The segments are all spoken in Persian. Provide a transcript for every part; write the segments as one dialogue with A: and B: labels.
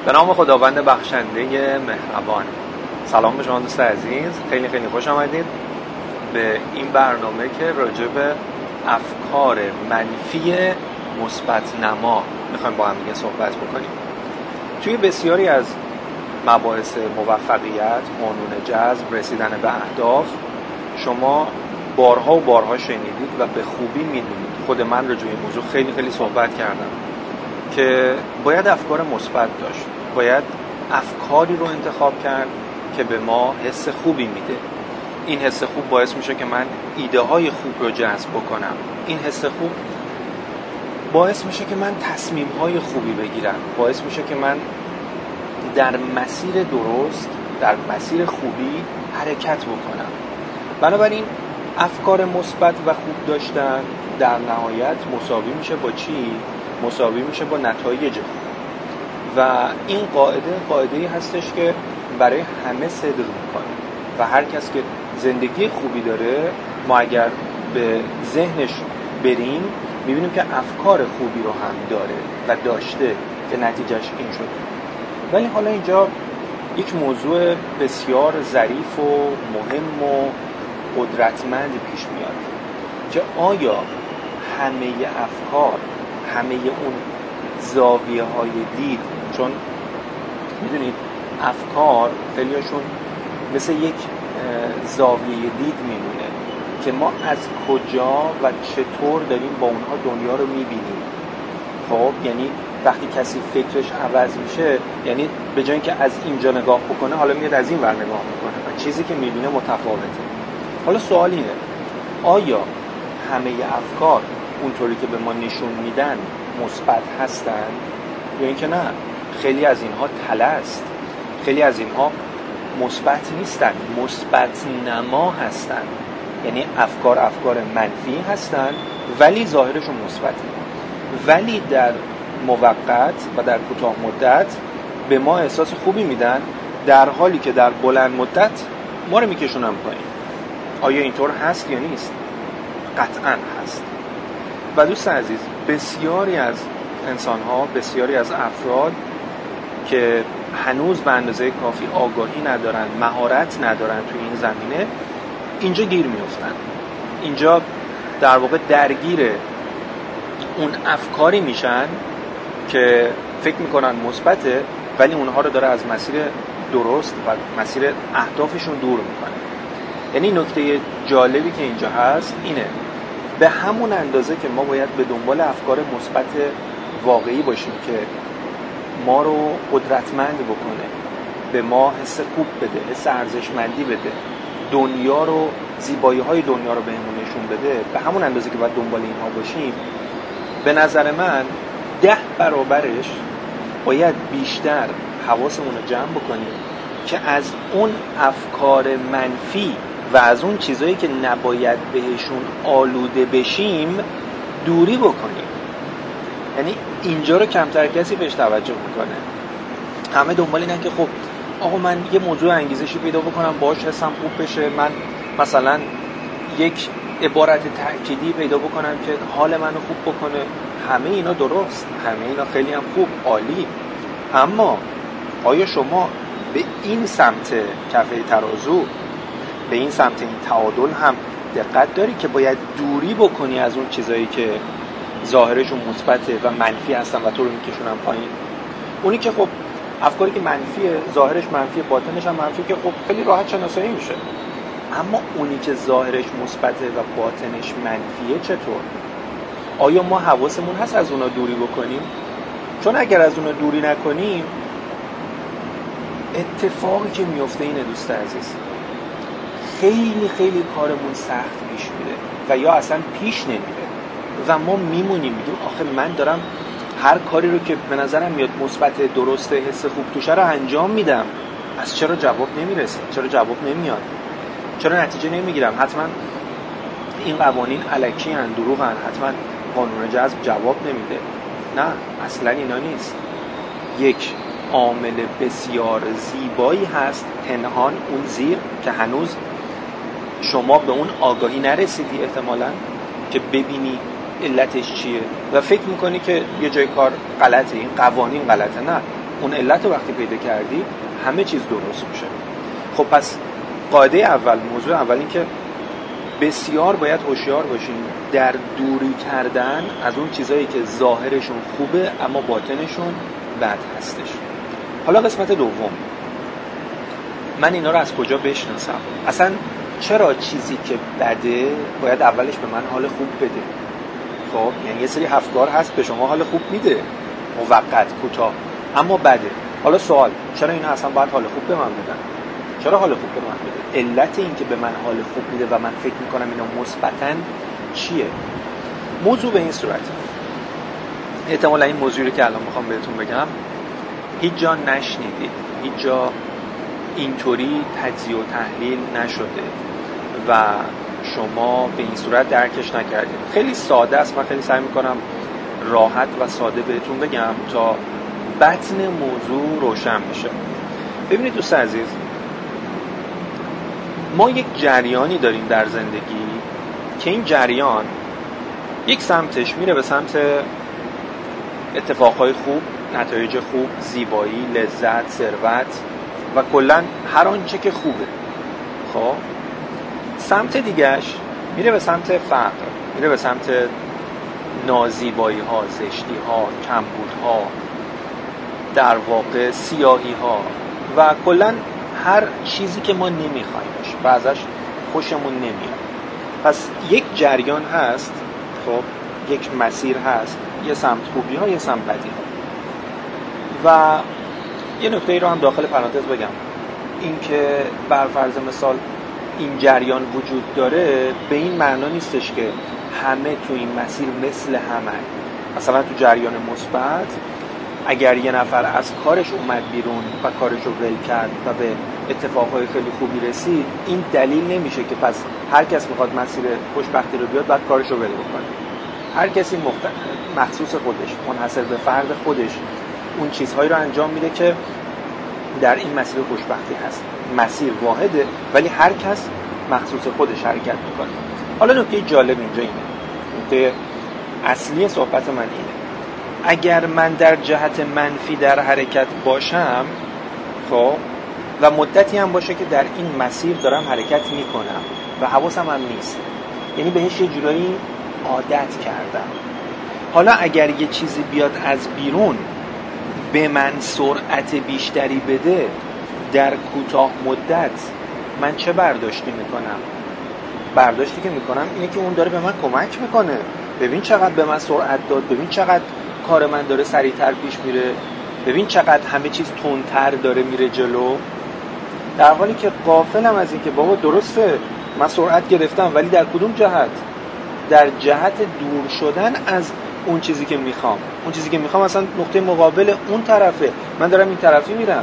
A: به نام خداوند بخشنده مهربان. سلام به شما دوست عزیز، خیلی خیلی خوش آمدید به این برنامه که راجع به افکار منفی مثبت نما میخوایم با هم دیگه صحبت بکنیم. توی بسیاری از مباحث موفقیت، قانون جذب، رسیدن به اهداف شما بارها و بارها شنیدید و به خوبی میدونید. خود من راجع به این موضوع خیلی خیلی صحبت کردم که باید افکار مثبت داشت، باید افکاری رو انتخاب کرد که به ما حس خوبی میده. این حس خوب باعث میشه که من ایده های خوب رو جذب بکنم. این حس خوب باعث میشه که من تصمیم های خوبی بگیرم، باعث میشه که من در مسیر درست، در مسیر خوبی حرکت بکنم. بنابراین افکار مثبت و خوب داشتن در نهایت مساوی میشه با چی؟ مساوی میشه با نتایج خوب. و این قاعده‌ای هستش که برای همه صدق میکنه و هر کس که زندگی خوبی داره، ما اگر به ذهنش بریم میبینیم که افکار خوبی رو هم داره و داشته که نتیجهش این شده. ولی حالا اینجا یک موضوع بسیار ظریف و مهم و قدرتمند پیش میاد که آیا همه افکار، همه اون زاویه های دید، چون میدونید افکار خیلیشون مثل یک زاویه دید میمونه که ما از کجا و چطور داریم با اونها دنیا رو میبینیم. خب یعنی وقتی کسی فکرش عوض میشه، یعنی به جای اینکه از اینجا نگاه بکنه حالا میاد از این ور نگاه میکنه و چیزی که میبینه متفاوته. حالا سوال اینه، آیا همه افکار اونطوری که به ما نشون میدن مثبت هستن یا اینکه نه؟ خیلی از اینها طلست، خیلی از اینها مثبت نیستن، مثبت نما هستن. یعنی افکار منفی هستن ولی ظاهرشون مثبته، ولی در موقت و در کوتاه مدت به ما احساس خوبی میدن، در حالی که در بلند مدت ما رو میکشونن پایین. آیا اینطور هست یا نیست؟ قطعاً هست. و دوست عزیز، بسیاری از انسان‌ها، بسیاری از افراد که هنوز به اندازه کافی آگاهی ندارن، مهارت ندارن توی این زمینه، اینجا گیر میافتن. اینجا در واقع درگیر اون افکاری میشن که فکر میکنن مثبته ولی اونها رو داره از مسیر درست و مسیر اهدافشون دور میکنه. یعنی نکته جالبی که اینجا هست اینه، به همون اندازه که ما باید به دنبال افکار مثبت واقعی باشیم که ما رو قدرتمند بکنه، به ما حس خوب بده، حس ارزشمندی بده، دنیا رو، زیبایی‌های دنیا رو بهمون نشون بده، به همون اندازه که باید دنبال اینها باشیم، به نظر من 10 برابرش باید بیشتر حواسمون رو جمع بکنیم که از اون افکار منفی و از اون چیزایی که نباید بهشون آلوده بشیم دوری بکنیم. یعنی اینجا رو کمتر کسی بهش توجه میکنه. همه دنبال اینن که خب آقا من یه موضوع انگیزشی پیدا بکنم باهاش حسم خوب بشه، من مثلا یک عبارت تأکیدی پیدا بکنم که حال منو خوب بکنه. همه اینا درست، همه اینا خیلی هم خوب، عالی، اما آیا شما به این سمت کفه ترازو، به این سمت این تعادل هم دقت داری که باید دوری بکنی از اون چیزایی که ظاهرشون مثبته و منفی هستن و تو رو میکشونن پایین؟ اونی که خب افکاری که منفیه، ظاهرش منفیه، باطنش هم منفیه، که خب خیلی راحت شناسایی میشه. اما اونی که ظاهرش مثبته و باطنش منفیه چطور؟ آیا ما حواسمون هست از اونا دوری بکنیم؟ چون اگر از اونا دوری نکنیم، اتفاقی که میفته اینه دوست عزیز، خیلی خیلی کارمون سخت پیش میره و یا اصلا پیش نمیره و ما میمونیم میگیم آخه من دارم هر کاری رو که به نظرم میاد مثبت، درسته، حس خوب توشه رو انجام میدم، از چرا جواب نمیرسه؟ چرا جواب نمیاد؟ چرا نتیجه نمیگیرم؟ حتما این قوانین الکی ان، دروغ ان، حتما قانون جذب جواب نمیده. نه، اصلا اینا نیست. یک عامل بسیار زیبایی هست پنهان اون زیر که هنوز شما به اون آگاهی نرسیدی احتمالاً که ببینی علتش چیه و فکر میکنی که یه جای کار غلطه، این قوانین غلطه. نه، اون علت رو وقتی پیدا کردی همه چیز درست میشه. خب پس قاعده اول، موضوع اول این که بسیار باید هوشیار باشیم در دوری کردن از اون چیزایی که ظاهرشون خوبه اما باطنشون بد هستش. حالا قسمت دوم، من اینا رو از کجا بشناسم؟ اصلا چرا چیزی که بده باید اولش به من حال خوب بده؟ خب یعنی یه سری افکار هست به شما حال خوب میده، موقت، کوتاه، اما بده. حالا سوال، چرا اینا اصلا باید حال خوب به من بدن؟ چرا حال خوب به من بده؟ علت این که به من حال خوب میده و من فکر میکنم اینا مثبتن چیه؟ موضوع به این صورت، احتمالا این موضوعی که الان میخوام بهتون بگم هیچ جا نشنیدید، هیچ جا اینطوری تجزیه و تحلیل نشده و شما به این صورت درکش نکردید. خیلی ساده است، من خیلی سعی میکنم راحت و ساده بهتون بگم تا بطن موضوع روشن بشه. ببینید دوست عزیز، ما یک جریانی داریم در زندگی که این جریان یک سمتش میره به سمت اتفاقهای خوب، نتایج خوب، زیبایی، لذت، ثروت و کلا هر آنچه که خوبه. خب سمت دیگهش میره به سمت فقر، میره به سمت نازیبایی ها، زشتی ها، کمبود ها، در واقع سیاهی ها و کلا هر چیزی که ما نمیخوایمش و ازش خوشمون نمیاد. پس یک جریان هست، خب یک مسیر هست، یه سمت خوبی ها، یه سمت بدی ها. و یه نکته ای رو هم داخل پرانتز بگم، این که بر فرض مثال این جریان وجود داره به این معنا نیستش که همه تو این مسیر مثل همه. مثلا تو جریان مثبت اگر یه نفر از کارش اومد بیرون و کارش رو ول کرد و به اتفاقهای خیلی خوبی رسید، این دلیل نمیشه که پس هر کس میخواد مسیر خوشبختی رو بیاد بعد کارش رو ول بکنه. هر کسی مخصوص خودش، منحصر به فرد خودش اون چیزهایی رو انجام میده که در این مسیر خوشبختی هست. مسیر واحده ولی هر کس مخصوص خودش حرکت میکنه. حالا نکته جالب اینجا اینه، نکته اصلی صحبت من اینه، اگر من در جهت منفی در حرکت باشم، خب و مدتی هم باشه که در این مسیر دارم حرکت میکنم و حواسم هم نیست، یعنی بهش یه جورایی عادت کردم. حالا اگر یه چیزی بیاد از بیرون به من سرعت بیشتری بده در کوتاه مدت، من چه برداشتی میکنم؟ برداشتی که میکنم اینه که اون داره به من کمک میکنه، ببین چقدر به من سرعت داد، ببین چقدر کار من داره سریعتر پیش میره، ببین چقدر همه چیز تندتر داره میره جلو. در حالی که غافلم از این که بابا درسته من سرعت گرفتم ولی در کدوم جهت؟ در جهت دور شدن از اون چیزی که میخوام. اون چیزی که میخوام اصلا نقطه مقابل اون طرفه، من دارم این طرفی میرم.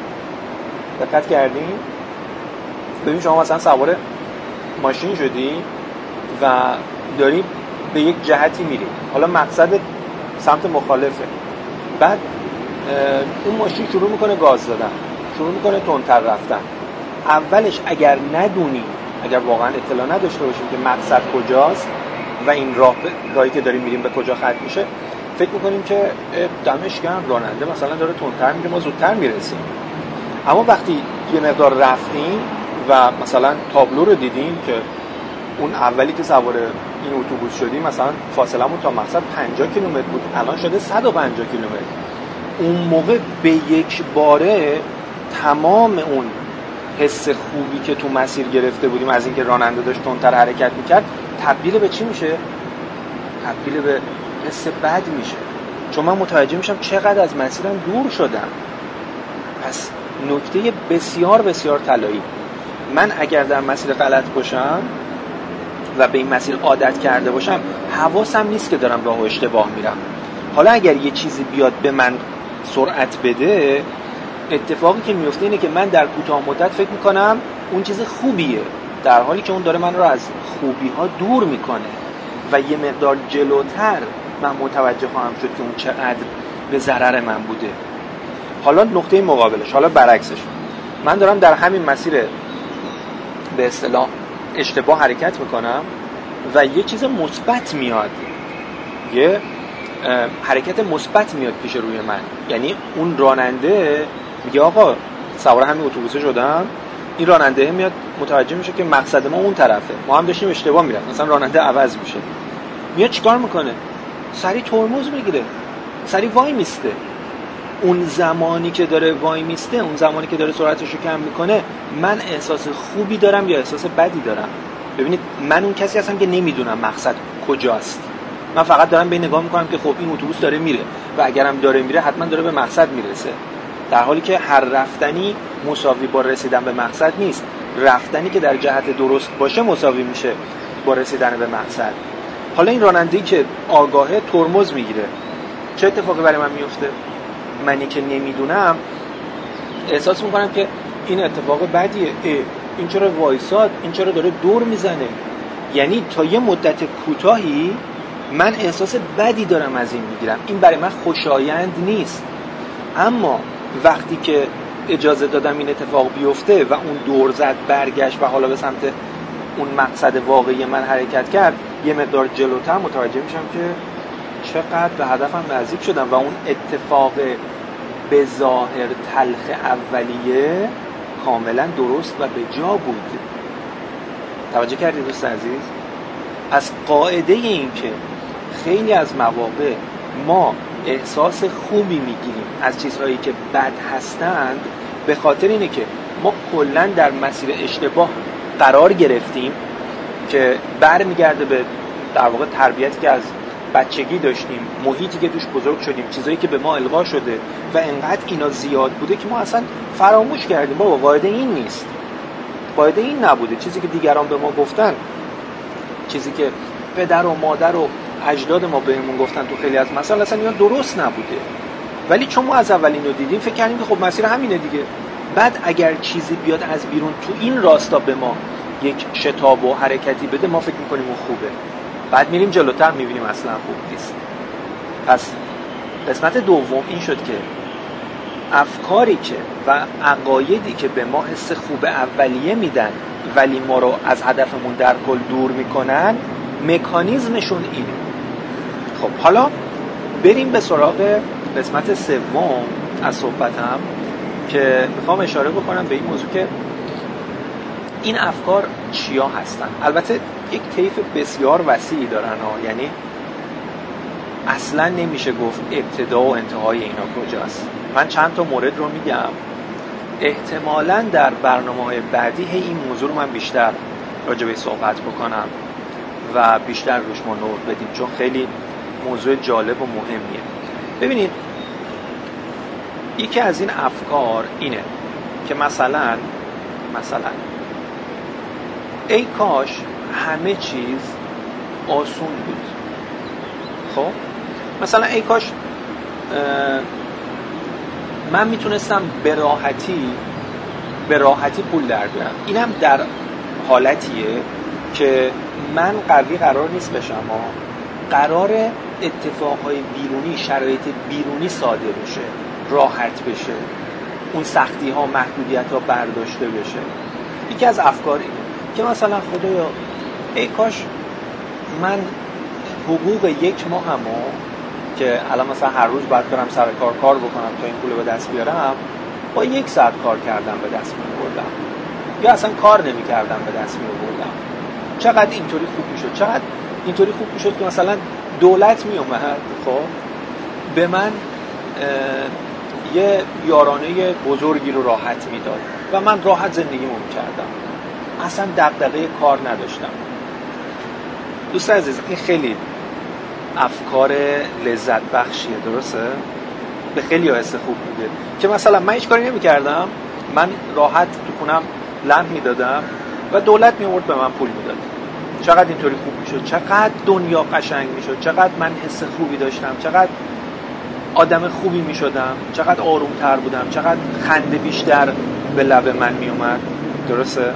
A: دقت کردین؟ ببین شما مثلا سوار ماشین شدی و داری به یک جهتی میری، حالا مقصد سمت مخالفه، بعد اون ماشین شروع میکنه گاز دادن، شروع میکنه تندتر رفتن. اولش اگر ندونی، اگر واقعا اطلاع نداشته باشیم که مقصد کجاست و این راهی که داریم میریم به کجا ختم میشه، فکر میکنیم که دمش گرم راننده مثلا داره تندتر میره ما زودتر میرسیم. اما وقتی یه مقدار رفتیم و مثلا تابلو رو دیدیم که اون اولی که سوار این اتوبوس شدیم مثلا فاصلمون تا مقصد 50 کیلومتر بود، الان شده 150 کیلومتر. اون موقع به یک باره تمام اون حس خوبی که تو مسیر گرفته بودیم از اینکه راننده داشت تندتر حرکت میکرد تبدیل به چی میشه؟ تبدیل به حس بد میشه، چون من متوجه میشم چقدر از مسیرم دور شدم. پس نکته بسیار بسیار طلایی، من اگر در مسیر غلط باشم و به این مسیر عادت کرده باشم حواسم نیست که دارم راه و اشتباه میرم. حالا اگر یه چیزی بیاد به من سرعت بده، اتفاقی که میفته اینه که من در کوتاه مدت فکر میکنم اون چیز خوبیه، در حالی که اون داره من رو از خوبی ها دور میکنه و یه مقدار جلوتر من متوجه خواهم شد که اون چقدر به ضرر من بوده. حالا نقطه مقابلش، حالا برعکسش، من دارم در همین مسیر به اصطلاح اشتباه حرکت میکنم و یه چیز مثبت میاد، یه حرکت مثبت میاد پیش روی من. یعنی اون راننده میگه آقا سوار همین اتوبوسه شدم، این راننده میاد متوجه میشه که مقصد ما اون طرفه، ما هم داشتیم اشتباه میرفتیم، مثلا راننده عوض میشه، میاد چیکار میکنه؟ سری ترمز میگیره، سری وای میسته. اون زمانی که داره وای میسته، اون زمانی که داره سرعتش رو کم میکنه، من احساس خوبی دارم یا احساس بدی دارم؟ ببینید من اون کسی هستم که نمیدونم مقصد کجاست، من فقط دارم به نگاه میکنم که خب این اتوبوس داره میره و اگرم داره میره حتما داره به مقصد میرسه، در حالی که هر رفتنی مساوی با رسیدن به مقصد نیست. رفتنی که در جهت درست باشه مساوی میشه با رسیدن به مقصد. حالا این راننده‌ای که آگاهه ترمز میگیره، چه اتفاقی برای من میفته؟ منی که نمیدونم احساس میکنم که این اتفاق بدیه، این چرا وایساد، این چرا داره دور میزنه. یعنی تا یه مدت کوتاهی من احساس بدی دارم از این میگیرم، این برای من خوشایند نیست. اما وقتی که اجازه دادم این اتفاق بیفته و اون دور زد، برگشت و حالا به سمت اون مقصد واقعی من حرکت کرد، یه مقدار جلوتر متوجه میشم که چقدر به هدفم نزدیک شدم و اون اتفاق به ظاهر تلخ اولیه کاملا درست و به جا بود. توجه کردید دوست عزیز؟ از قاعده این که خیلی از مواقع ما احساس خوبی میگیریم از چیزهایی که بد هستند، به خاطر اینه که ما کلن در مسیر اشتباه قرار گرفتیم که برمیگرده به در واقع تربیتی که از بچگی داشتیم، محیطی که توش بزرگ شدیم، چیزایی که به ما القا شده و انقدر اینا زیاد بوده که ما اصلا فراموش کردیم. بابا قاعده این نیست، قاعده این نبوده، چیزی که دیگران به ما گفتن، چیزی که پدر و مادر و اجداد ما بهمون گفتن تو خیلی از مسائل اصلا اینا درست نبوده، ولی چون ما از اول اینو دیدیم فکر کردیم که خب مسیر همینه دیگه. بعد اگر چیزی بیاد از بیرون تو این راستا به ما یک شتاب و حرکتی بده، ما فکر میکنیم اون خوبه، بعد میریم جلوتر میبینیم اصلا خوب نیست. پس قسمت دوم این شد که افکاری که و عقایدی که به ما حس خوب اولیه میدن ولی ما رو از هدفمون در کل دور میکنن، مکانیزمشون اینه. خب حالا بریم به سراغ قسمت سوم از صحبتم که میخوام اشاره بکنم به این موضوع که این افکار چیا هستن. البته یک طیف بسیار وسیعی دارن ها، یعنی اصلا نمیشه گفت ابتدا و انتهای اینا کجاست. من چند تا مورد رو میگم، احتمالاً در برنامه‌های بعدی این موضوع رو من بیشتر راجع بهش صحبت بکنم و بیشتر روش نور بدیم، چون خیلی موضوع جالب و مهمیه. ببینید یکی از این افکار اینه که مثلا ای کاش همه چیز آسون بود. خب مثلا ای کاش من میتونستم به راحتی پول در بیارم. اینم در حالتیه که من قوی قرار نیست بشم، قرار اتفاقهای بیرونی، شرایط بیرونی صادر بشه، راحت بشه، اون سختی ها، محدودیت ها برداشته بشه. یکی از افکار اینه که مثلا خدایا ای کاش من حقوق یک ماهمو که الان مثلا هر روز باید برم سر کار بکنم تا این پولو به دست بیارم، با 1 ساعت کار کردم به دست می‌آوردم، یا اصلا کار نمی‌کردم به دست می‌آوردم. چقدر اینطوری خوب می‌شد، چقدر اینطوری خوب می‌شد که مثلا دولت میومد خب به من یه یارانه بزرگی رو راحت میداد و من راحت زندگیمو می‌کردم، اصلا دغدغه کار نداشتم. دوست عزیز این خیلی افکار لذت بخشیه، درسته؟ به خیلی حس خوب میده که مثلا من هیچ کاری نمی‌کردم، من راحت تو خونم لنگ میدادم و دولت میورد به من پول میداد. چقدر اینطوری خوب میشد، چقدر دنیا قشنگ میشد، چقدر من حس خوبی داشتم، چقدر آدم خوبی میشدم، چقدر آرومتر بودم، چقدر خنده بیشتر به لب من میومد، درسته؟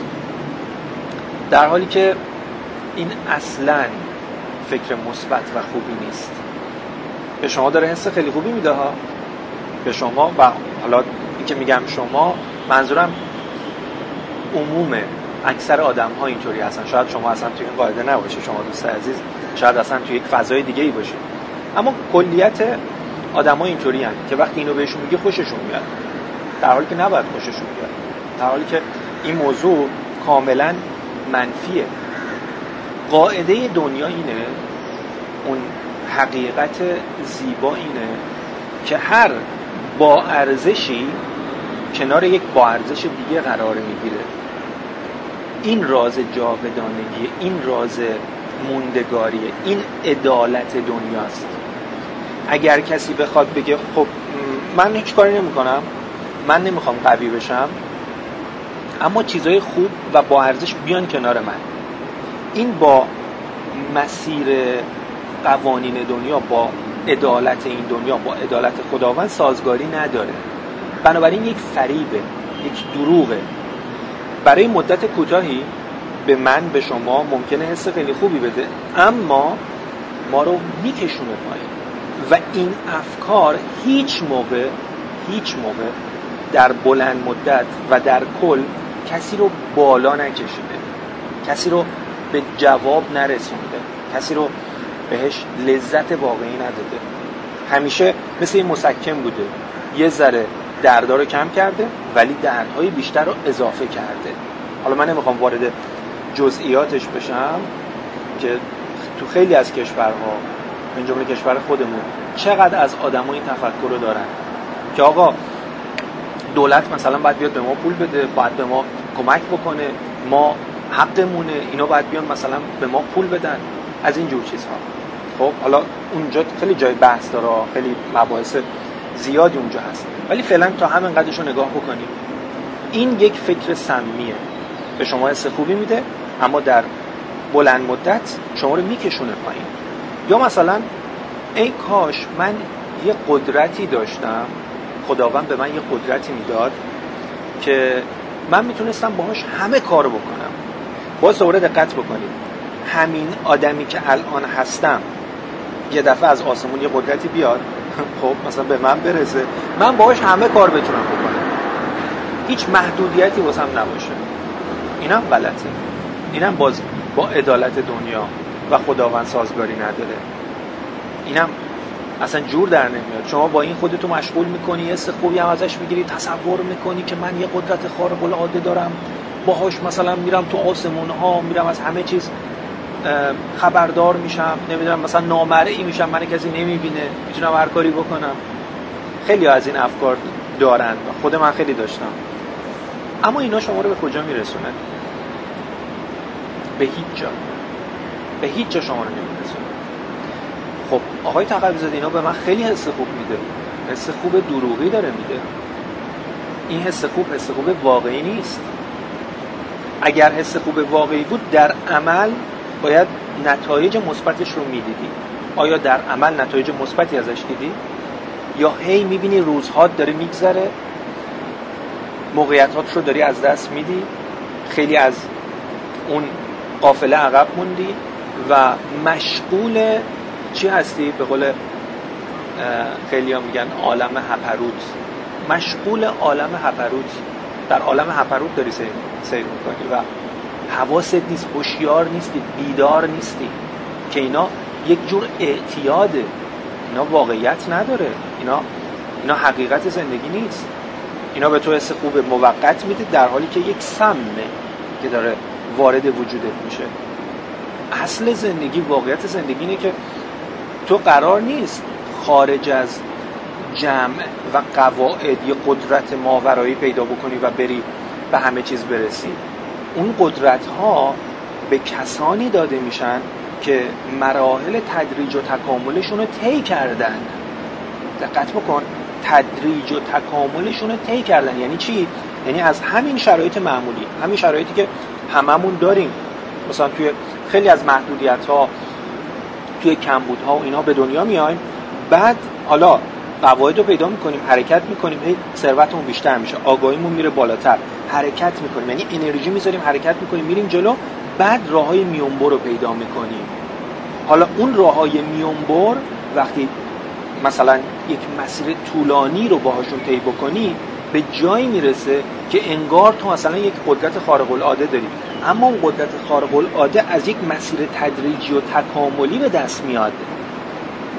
A: در حالی که این اصلاً فکر مثبت و خوبی نیست. به شما داره حس خیلی خوبی میده ها، به شما، و حالا این که میگم شما منظورم عموم اکثر آدم ها اینطوری هستن. شاید شما اصلا توی این قاعده نباشید، شما دوست عزیز شاید اصلا توی یک فضای دیگه ای باشید، اما کلیت آدم‌ها اینطوری هستند که وقتی اینو بهشون میگه خوششون میاد، در حالی که نباید خوششون بیاد، در حالی که این موضوع کاملا منفیه. قاعده دنیا اینه، اون حقیقت زیبا اینه که هر با ارزشی کنار یک با ارزش دیگه قرار میگیره. این راز جاودانگی، این راز موندگاریه، این عدالت دنیاست. اگر کسی بخواد بگه خب من هیچ کاری نمی کنم، من نمیخوام قوی بشم، اما چیزای خوب و با ارزش بیان کنار من، این با مسیر قوانین دنیا، با عدالت این دنیا، با عدالت خداوند سازگاری نداره. بنابراین یک فریبه، یک دروغه. برای مدت کوتاهی به من، به شما ممکنه حس خیلی خوبی بده، اما ما رو میکشونه پایین و این افکار هیچ موقع در بلند مدت و در کل کسی رو بالا نکشیده، کسی رو به جواب نرسونده، کسی رو بهش لذت واقعی نداده. همیشه مثل این مسکن بوده، یه ذره دردها رو کم کرده ولی دردهای بیشتر رو اضافه کرده. حالا من نمیخوام وارد جزئیاتش بشم که تو خیلی از کشورها، من جمله کشور خودمون، چقدر از آدم‌ها این تفکر رو دارن که آقا دولت مثلا باید بیاد به ما پول بده، باید به ما کمک بکنه، ما حقمونه، اینا باید بیان مثلا به ما پول بدن، از این جور چیزها. خب حالا اونجا خیلی جای بحث داره، خیلی مباحث زیادی اونجا هست، ولی فعلا تا همین قدرشو نگاه بکنیم. این یک فکر سمیه، به شما حس خوبی میده اما در بلند مدت شما رو میکشونه پایین. یا مثلا ای کاش من یه قدرتی داشتم، خداوند به من یه قدرتی میداد که من میتونستم باهاش همه کارو بکنم. باز دوباره دقت بکنید، همین آدمی که الان هستم یه دفعه از آسمون یه قدرتی بیاد، خب مثلا به من برسه، من باهاش همه کار بتونم بکنم، هیچ محدودیتی واسم نباشه. اینم غلطه، اینم باز با عدالت دنیا و خداوند سازگاری نداره. اینم اصلا جور در نمیاد. شما با این خودتو مشغول میکنی، حس خوبی هم ازش میگیری، تصور میکنی که من یه قدرت خارق العاده دارم، باهاش مثلا میرم تو آسمون ها، میرم از همه چیز خبردار میشم، نمیدونم مثلا نامرئی میشم، من کسی نمیبینه، میتونم هر کاری بکنم. خیلی از این افکار دارن، خود من خیلی داشتم. اما اینا شما رو به کجا میرسونه؟ به هیچ جا شما رو نمیرسونه. خب آقای تقوی‌زاده اینا به من خیلی حس خوب میده، حس خوب دروغی داره میده. این حس خوب واقعی نیست. اگر حس خوب واقعی بود در عمل باید نتایج مثبتش رو میدیدی. آیا در عمل نتایج مثبتی ازش دیدی؟ یا هی میبینی روزها داره میگذره، موقعیتات رو داری از دست میدی، خیلی از اون قافله عقب موندی و مشغول چی هستی؟ به قول خیلی ها میگن عالم هپروت، مشغول عالم هپروت، در عالم هپروت داری سیر میکنی و حواست نیست، هوشیار نیستی، بیدار نیستی، که اینا یک جور اعتیاده، اینا واقعیت نداره، اینا حقیقت زندگی نیست. اینا به تو حس خوب موقت میده در حالی که یک سمه که داره وارد وجودت میشه. اصل زندگی، واقعیت زندگی اینه که تو قرار نیست خارج از جمع و قواعد یه قدرت ماورایی پیدا بکنی و بری به همه چیز برسی. اون قدرت ها به کسانی داده میشن که مراحل تدریج و تکاملشون رو طی کردن. دقت بکن، تدریج و تکاملشون رو طی کردن. یعنی چی؟ یعنی از همین شرایط معمولی، همین شرایطی که هممون داریم، مثلا توی خیلی از محدودیت ها، توی کمبود ها و اینا به دنیا میایم، بعد حالا قواعد رو پیدا میکنیم، حرکت میکنیم، هی ثروتمون بیشتر میشه، آگاهیمون میره بالاتر، حرکت میکنیم، یعنی انرژی میذاریم، حرکت میکنیم، میریم جلو، بعد راههای میانبر رو پیدا میکنیم. حالا اون راههای میانبر وقتی مثلا یک مسیر طولانی رو باهاشون طی بکنی، به جایی میرسه که انگار تو مثلا یک قدرت خارق العاده داری، اما اون قدرت خارق العاده از یک مسیر تدریجی و تکاملی به دست میاد.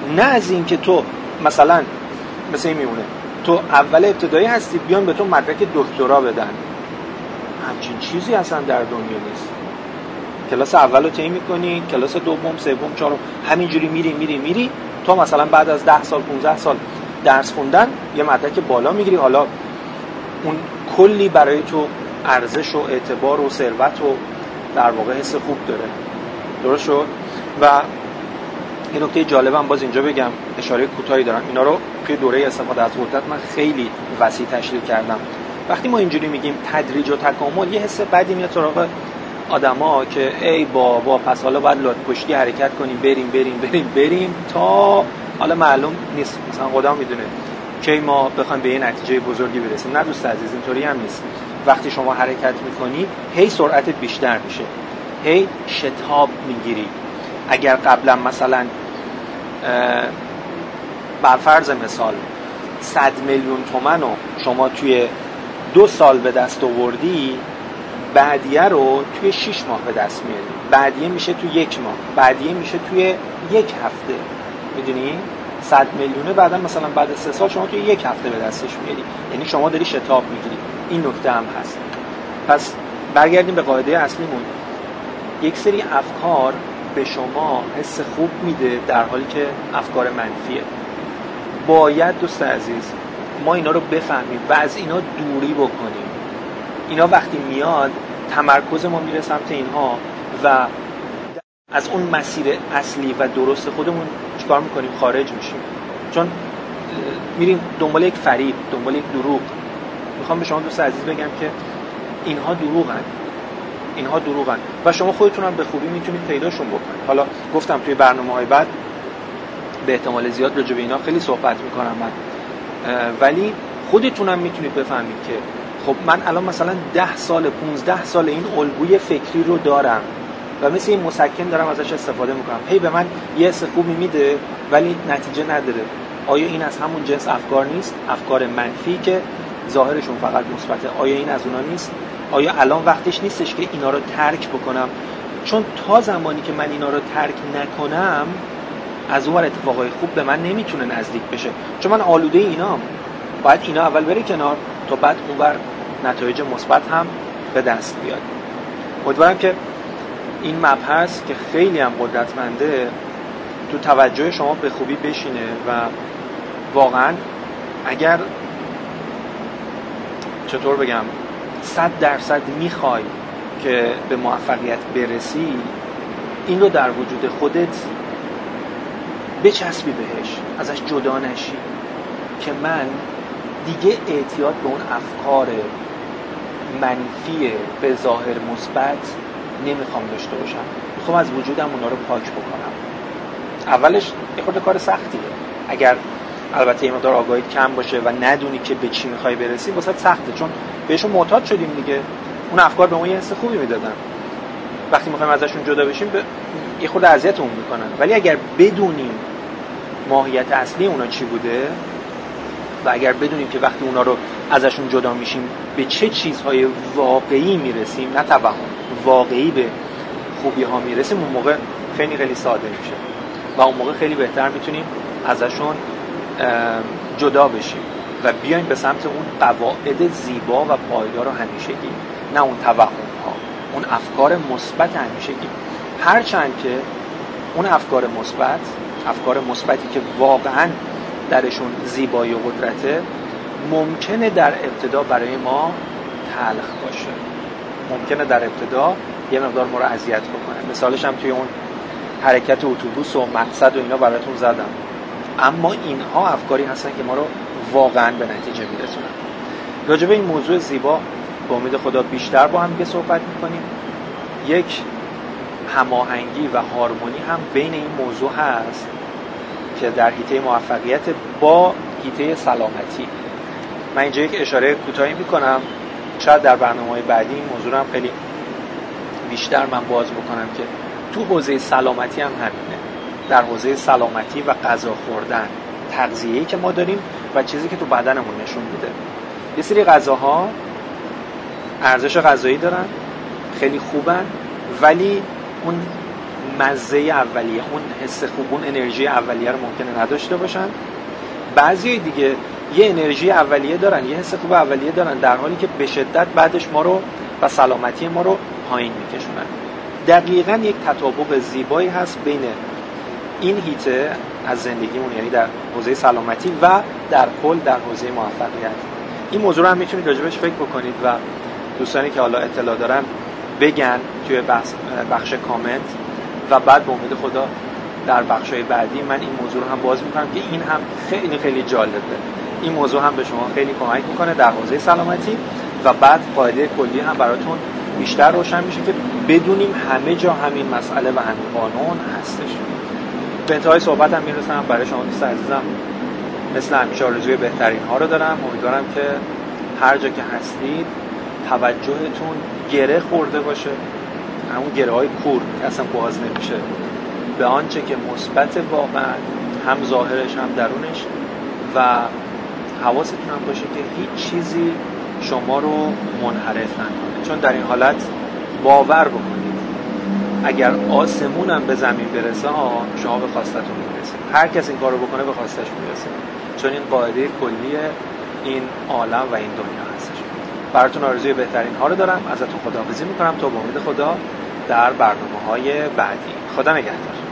A: نه از این که تو مثلا مثل این میمونه تو اول ابتدایی هستی بیان به تو مدرک دکترا بدن، همچین چیزی اصلا در دنیا نیست. کلاس اول رو طی می‌کنی، کلاس دوم، سوم، چهارم، همینجوری میری تا مثلا بعد از 10 سال 15 سال درس خوندن یه مدرک بالا میگیری، حالا اون کلی برای تو ارزش و اعتبار و ثروت و در واقع حس خوب داره. درست شد؟ و این نکته جالبم باز اینجا بگم، اشاره کوتاهی دارم، اینا رو توی دوره استفاده از قدرت من خیلی وسیع تشریح کردم. وقتی ما اینجوری میگیم تدریج و تکامل، یه حس بدی میاد سراغ آدما که ای بابا پس حالا باید لات پشتی حرکت کنیم، بریم تا حالا معلوم نیست مثلا خدا میدونه کی ما بخوایم به یه نتیجه بزرگی برسیم. نه دوست عزیز، اینطوری هم نیست. وقتی شما حرکت میکنی هی سرعتت بیشتر میشه، هی شتاب میگیری. اگر قبلا مثلا بر فرض مثال 100 میلیون تومان رو شما توی 2 سال به دست آوردی، بعدیه رو توی 6 ماه به دست میاری، بعدیه میشه توی 1 ماه، بعدیه میشه توی 1 هفته. میدونی 100 میلیونه بعدا مثلا بعد 3 سال شما توی 1 هفته به دستش میاری، یعنی شما داری شتاب میگیری. این نکته هم هست. پس برگردیم به قاعده اصلیمون. یک سری افکار به شما حس خوب میده در حالی که افکار منفیه. باید دوست عزیز ما اینا رو بفهمیم و از اینا دوری بکنیم. اینا وقتی میاد تمرکز ما میره سمت اینها و از اون مسیر اصلی و درست خودمون چیکار میکنیم؟ خارج میشیم. چون میریم دنبال یک فریب، دنبال یک دروغ. میخوام به شما دوست عزیز بگم که اینها دروغن و شما خودتون هم به خوبی میتونید پیداشون بکنید. حالا گفتم توی برنامه‌های بعد به احتمال زیاد راجع به اینا خیلی صحبت میکنم من، ولی خودتون هم میتونید بفهمید که خب من الان مثلا 10 سال 15 سال این الگوی فکری رو دارم و مثل این مسکن دارم ازش استفاده میکنم، هی به من یه حس خوبی میده ولی نتیجه نداره. آیا این از همون جنس افکار نیست؟ افکار منفی که ظاهرشون فقط مثبته، آیا این از اونا نیست؟ آیا الان وقتش نیستش که اینا رو ترک بکنم؟ چون تا زمانی که من اینا رو ترک نکنم از اون ور اتفاقای خوب به من نمیتونه نزدیک بشه، چون من آلوده اینام. باید اینا اول بره کنار تا بعد اون ور نتایج مثبت هم به دست بیاد. امیدوارم که این مبحث که خیلی هم قدرتمنده تو توجه شما به خوبی بشینه و واقعا اگر چطور بگم 100% میخوای که به موفقیت برسی، این رو در وجود خودت بچسبی بهش، ازش جدا نشی که من دیگه اعتیاد به اون افکار منفی به ظاهر مثبت نمیخوام داشته باشم، میخوام از وجودم اونا رو پاک بکنم. اولش یه خورده کار سختیه، اگر البته این مقدار آگاهیت کم باشه و ندونی که به چی میخوای برسی واسه سخته، چون بهشون معتاد شدیم دیگه. اون افکار به ما یه حس خوبی میدادن، وقتی میخوایم ازشون جدا بشیم یه خورده اذیتمون میکنن. ولی اگر بدونیم ماهیت اصلی اونا چی بوده و اگر بدونیم که وقتی اونا رو ازشون جدا میشیم به چه چیزهای واقعی میرسیم، نه توهم، واقعی به خوبی ها میرسیم، اون موقع خیلی خیلی ساده میشه و اون موقع خیلی بهتر میتونیم ازشون جدا بشیم و بیایم به سمت اون قواعد زیبا و پایدار و همیشگی، نه اون توهم ها، اون افکار مثبت همیشگی. هرچند که اون افکار مثبتی که واقعا درشون زیبایی و قدرته ممکنه در ابتدا برای ما تلخ باشه، ممکنه در ابتدا یه مقدار ما رو اذیت بکنه. مثالش هم توی اون حرکت اتوبوس و مقصد و اینا براتون زدم. اما اینها افکاری هستن که ما رو واقعا به نتیجه میرسونن. راجع به این موضوع زیبا با امید خدا بیشتر با هم دیگه صحبت میکنیم. یک هماهنگی و هارمونی هم بین این موضوع هست که در حیطه موفقیت با حیطه سلامتی. من اینجا یک اشاره کوتاهی میکنم، شاید در برنامه‌های بعدی این موضوع رو هم خیلی بیشتر من باز بکنم که تو حوزه سلامتی هم همینه. در حوزه سلامتی و غذا خوردن، تغذیه‌ای که ما داریم و چیزی که تو بدنمون نشون میده. یه سری غذاها ارزش غذایی دارن، خیلی خوبن، ولی اون مزه اولیه، اون حس خوب، اون انرژی اولیه رو ممکنه نداشته باشن. بعضی دیگه یه انرژی اولیه دارن، یه حس خوب اولیه دارن، در حالی که به شدت بعدش ما رو و سلامتی ما رو پایین میکشونن. دقیقاً یک تطابق زیبایی هست بین این هیته از زندگیمون، یعنی در حوزه سلامتی و در کل در حوزه موفقیت. این موضوع رو هم میتونید راجبش فکر بکنید و دوستانی که حالا اطلاع دارن بگن توی بخش کامنت، و بعد به امید خدا در بخش‌های بعدی من این موضوع رو هم باز میکنم که این هم خیلی خیلی جالبه. این موضوع هم به شما خیلی کمک میکنه در حوزه سلامتی و بعد قاعده کلی هم براتون بیشتر روشن میشه که بدونیم همه جا همین مسئله و همین قانون هستش. به انتهای صحبتم میرسم. برای شما دوست عزیزم مثل همیشه آرزوی بهترین ها رو دارم. امیدوارم که هر جا که هستید توجهتون گره خورده باشه، همون گره های کور که اصلا باز نمیشه، به آنچه که مثبت واقعا، هم ظاهرش هم درونش، و حواستون هم باشه که هیچ چیزی شما رو منحرف نکنه. چون در این حالت باور بکنید اگر آسمون هم به زمین برسه شما به خواستتون میرسید. هر کس این کار رو بکنه به خواستش میرسه، چون این قاعده کلی این عالم و این دنیا هستش. براتون آرزوی بهترین ها رو دارم. ازتون خداحافظی میکنم تا به امید خدا در برنامه‌های بعدی. خدا نگهدار.